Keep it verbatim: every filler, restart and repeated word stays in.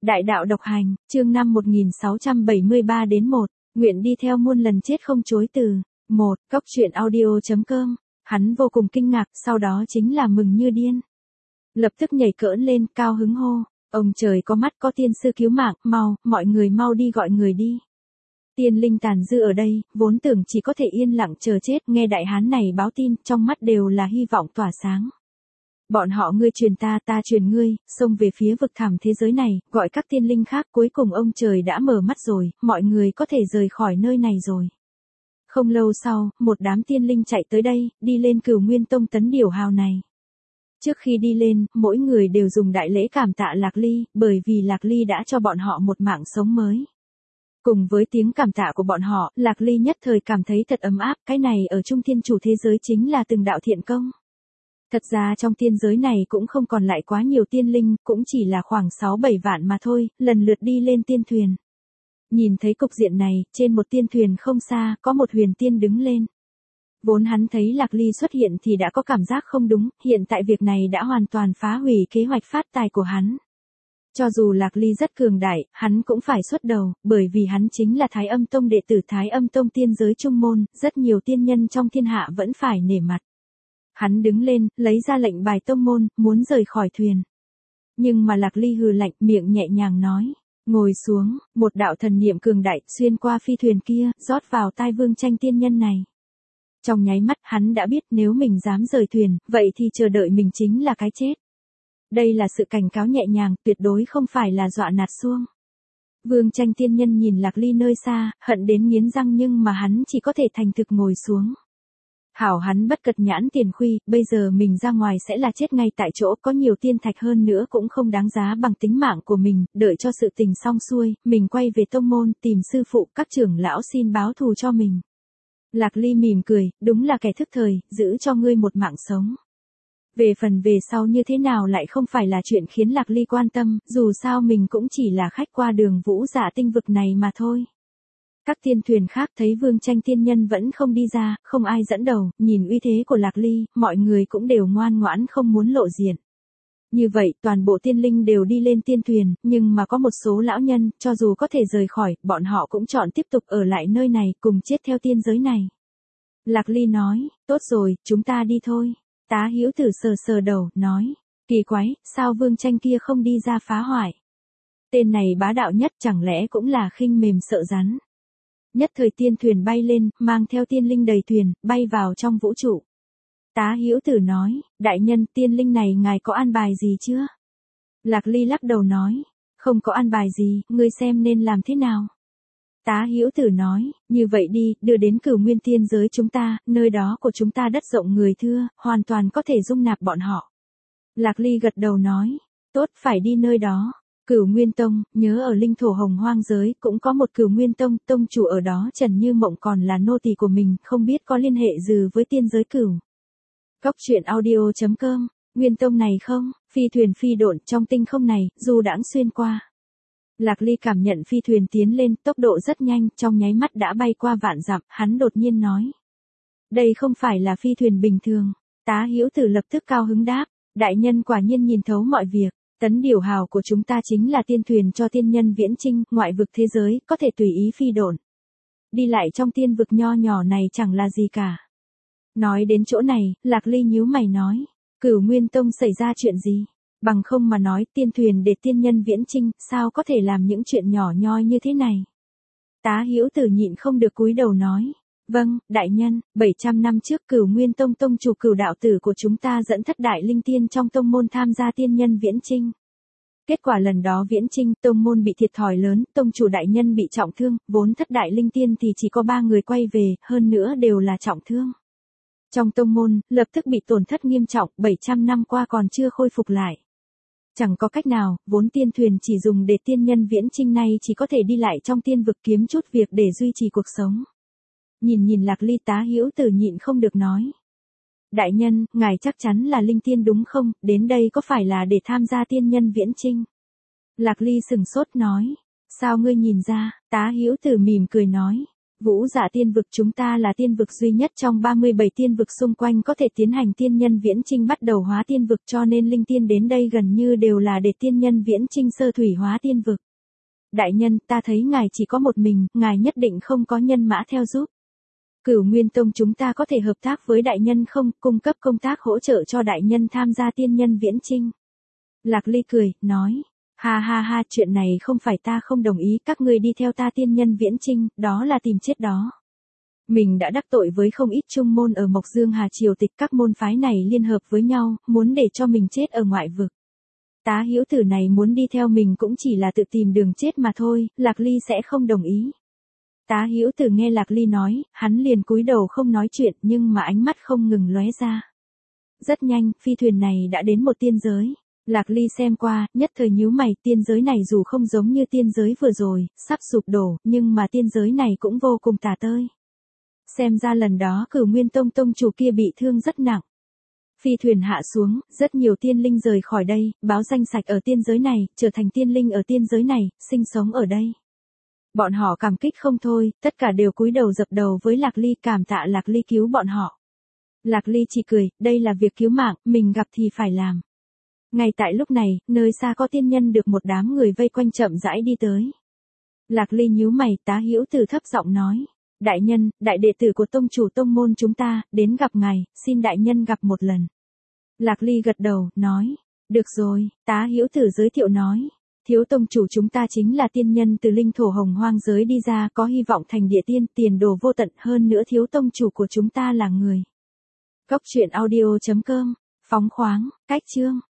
Đại đạo độc hành, chương năm một nghìn sáu trăm bảy mươi ba đến một, nguyện đi theo muôn lần chết không chối từ. một. Cốc truyện audio chấm com. Hắn vô cùng kinh ngạc, sau đó chính là mừng như điên. Lập tức nhảy cỡn lên, cao hứng hô, ông trời có mắt, có tiên sư cứu mạng, mau, mọi người mau đi gọi người đi. Tiên linh tàn dư ở đây, vốn tưởng chỉ có thể yên lặng chờ chết, nghe đại hán này báo tin, trong mắt đều là hy vọng tỏa sáng. Bọn họ ngươi truyền ta, ta truyền ngươi, xông về phía vực thẳm thế giới này, gọi các tiên linh khác, cuối cùng ông trời đã mở mắt rồi, mọi người có thể rời khỏi nơi này rồi. Không lâu sau, một đám tiên linh chạy tới đây, đi lên Cửu Nguyên Tông tấn điểu hào này. Trước khi đi lên, mỗi người đều dùng đại lễ cảm tạ Lạc Ly, bởi vì Lạc Ly đã cho bọn họ một mạng sống mới. Cùng với tiếng cảm tạ của bọn họ, Lạc Ly nhất thời cảm thấy thật ấm áp, cái này ở trung thiên chủ thế giới chính là từng đạo thiện công. Thật ra trong tiên giới này cũng không còn lại quá nhiều tiên linh, cũng chỉ là khoảng sáu bảy vạn mà thôi, lần lượt đi lên tiên thuyền. Nhìn thấy cục diện này, trên một tiên thuyền không xa, có một huyền tiên đứng lên. Vốn hắn thấy Lạc Ly xuất hiện thì đã có cảm giác không đúng, hiện tại việc này đã hoàn toàn phá hủy kế hoạch phát tài của hắn. Cho dù Lạc Ly rất cường đại, hắn cũng phải xuất đầu, bởi vì hắn chính là Thái Âm Tông đệ tử Thái Âm Tông tiên giới trung môn, rất nhiều tiên nhân trong thiên hạ vẫn phải nể mặt. Hắn đứng lên, lấy ra lệnh bài tông môn, muốn rời khỏi thuyền. Nhưng mà Lạc Ly hừ lạnh, miệng nhẹ nhàng nói, ngồi xuống, một đạo thần niệm cường đại, xuyên qua phi thuyền kia, rót vào tai Vương Tranh tiên nhân này. Trong nháy mắt, hắn đã biết nếu mình dám rời thuyền, vậy thì chờ đợi mình chính là cái chết. Đây là sự cảnh cáo nhẹ nhàng, tuyệt đối không phải là dọa nạt xuông. Vương Tranh tiên nhân nhìn Lạc Ly nơi xa, hận đến nghiến răng nhưng mà hắn chỉ có thể thành thực ngồi xuống. Hảo hắn bất cật nhãn tiền khuy, bây giờ mình ra ngoài sẽ là chết ngay tại chỗ, có nhiều tiên thạch hơn nữa cũng không đáng giá bằng tính mạng của mình, đợi cho sự tình xong xuôi, mình quay về tông môn, tìm sư phụ, các trưởng lão xin báo thù cho mình. Lạc Ly mỉm cười, đúng là kẻ thức thời, giữ cho ngươi một mạng sống. Về phần về sau như thế nào lại không phải là chuyện khiến Lạc Ly quan tâm, dù sao mình cũng chỉ là khách qua đường Vũ Dạ tinh vực này mà thôi. Các tiên thuyền khác thấy Vương Tranh tiên nhân vẫn không đi ra, không ai dẫn đầu, nhìn uy thế của Lạc Ly, mọi người cũng đều ngoan ngoãn không muốn lộ diện. Như vậy, toàn bộ tiên linh đều đi lên tiên thuyền, nhưng mà có một số lão nhân, cho dù có thể rời khỏi, bọn họ cũng chọn tiếp tục ở lại nơi này, cùng chết theo tiên giới này. Lạc Ly nói, tốt rồi, chúng ta đi thôi. Tá Hữu Tử sờ sờ đầu, nói, kỳ quái, sao Vương Tranh kia không đi ra phá hoại? Tên này bá đạo nhất chẳng lẽ cũng là khinh mềm sợ rắn. Nhất thời tiên thuyền bay lên, mang theo tiên linh đầy thuyền, bay vào trong vũ trụ. Tá Hữu Tử nói, đại nhân, tiên linh này ngài có an bài gì chưa? Lạc Ly lắc đầu nói, không có an bài gì, ngươi xem nên làm thế nào? Tá Hữu Tử nói, như vậy đi, đưa đến Cửu Nguyên tiên giới chúng ta, nơi đó của chúng ta đất rộng người thưa, hoàn toàn có thể dung nạp bọn họ. Lạc Ly gật đầu nói, tốt, phải đi nơi đó. Cửu Nguyên Tông, nhớ ở linh thổ hồng hoang giới, cũng có một Cửu Nguyên Tông, tông chủ ở đó Trần Như Mộng còn là nô tỳ của mình, không biết có liên hệ gì với tiên giới cửu. Cốc truyện audio chấm com, Nguyên Tông này không, phi thuyền phi độn trong tinh không này, dù đãng xuyên qua. Lạc Ly cảm nhận phi thuyền tiến lên, tốc độ rất nhanh, trong nháy mắt đã bay qua vạn dặm, hắn đột nhiên nói. Đây không phải là phi thuyền bình thường. Tá Hữu Tử lập tức cao hứng đáp, đại nhân quả nhiên nhìn thấu mọi việc. Tấn điểu hào của chúng ta chính là tiên thuyền cho tiên nhân viễn chinh, ngoại vực thế giới, có thể tùy ý phi độn. Đi lại trong tiên vực nho nhỏ này chẳng là gì cả. Nói đến chỗ này, Lạc Ly nhíu mày nói, Cửu Nguyên Tông xảy ra chuyện gì? Bằng không mà nói, tiên thuyền để tiên nhân viễn chinh, sao có thể làm những chuyện nhỏ nhoi như thế này? Tá Hữu Tử nhịn không được cúi đầu nói, vâng, đại nhân, bảy trăm năm trước Cửu Nguyên Tông tông chủ Cửu đạo tử của chúng ta dẫn thất đại linh tiên trong tông môn tham gia tiên nhân viễn chinh. Kết quả lần đó viễn chinh, tông môn bị thiệt thòi lớn, tông chủ đại nhân bị trọng thương, vốn thất đại linh tiên thì chỉ có ba người quay về, hơn nữa đều là trọng thương. Trong tông môn, lập tức bị tổn thất nghiêm trọng, bảy trăm năm qua còn chưa khôi phục lại. Chẳng có cách nào, vốn tiên thuyền chỉ dùng để tiên nhân viễn chinh này chỉ có thể đi lại trong tiên vực kiếm chút việc để duy trì cuộc sống. Nhìn nhìn Lạc Ly, Tá Hữu Tử nhịn không được nói. Đại nhân, ngài chắc chắn là linh tiên đúng không, đến đây có phải là để tham gia tiên nhân viễn chinh? Lạc Ly sừng sốt nói, sao ngươi nhìn ra? Tá Hữu Tử mỉm cười nói, Vũ Dạ tiên vực chúng ta là tiên vực duy nhất trong ba mươi bảy tiên vực xung quanh có thể tiến hành tiên nhân viễn chinh bắt đầu hóa tiên vực, cho nên linh tiên đến đây gần như đều là để tiên nhân viễn chinh sơ thủy hóa tiên vực. Đại nhân, ta thấy ngài chỉ có một mình, ngài nhất định không có nhân mã theo giúp. Cửu Nguyên Tông chúng ta có thể hợp tác với đại nhân không, cung cấp công tác hỗ trợ cho đại nhân tham gia tiên nhân viễn chinh. Lạc Ly cười, nói. Ha ha ha, chuyện này không phải ta không đồng ý, các ngươi đi theo ta tiên nhân viễn chinh, đó là tìm chết đó. Mình đã đắc tội với không ít trung môn ở Mộc Dương Hà triều tịch, các môn phái này liên hợp với nhau, muốn để cho mình chết ở ngoại vực. Tá Hữu Tử này muốn đi theo mình cũng chỉ là tự tìm đường chết mà thôi, Lạc Ly sẽ không đồng ý. Tá Hữu Tử nghe Lạc Ly nói, hắn liền cúi đầu không nói chuyện, nhưng mà ánh mắt không ngừng lóe ra. Rất nhanh, phi thuyền này đã đến một tiên giới. Lạc Ly xem qua, nhất thời nhíu mày, tiên giới này dù không giống như tiên giới vừa rồi, sắp sụp đổ, nhưng mà tiên giới này cũng vô cùng tà tơi. Xem ra lần đó Cửu Nguyên Tông tông chủ kia bị thương rất nặng. Phi thuyền hạ xuống, rất nhiều tiên linh rời khỏi đây, báo danh sạch ở tiên giới này, trở thành tiên linh ở tiên giới này, sinh sống ở đây. Bọn họ cảm kích không thôi, tất cả đều cúi đầu dập đầu với Lạc Ly, cảm tạ Lạc Ly cứu bọn họ. Lạc Ly chỉ cười, đây là việc cứu mạng, mình gặp thì phải làm. Ngay tại lúc này, nơi xa có tiên nhân được một đám người vây quanh chậm rãi đi tới. Lạc Ly nhíu mày, Tá Hữu Tử thấp giọng nói. Đại nhân, đại đệ tử của tông chủ tông môn chúng ta, đến gặp ngài, xin đại nhân gặp một lần. Lạc Ly gật đầu, nói. Được rồi, Tá Hữu Tử giới thiệu nói. Thiếu tông chủ chúng ta chính là tiên nhân từ linh thổ hồng hoang giới đi ra, có hy vọng thành địa tiên, tiền đồ vô tận, hơn nữa thiếu tông chủ của chúng ta là người. Cốc truyện audio chấm com, phóng khoáng, cách chương.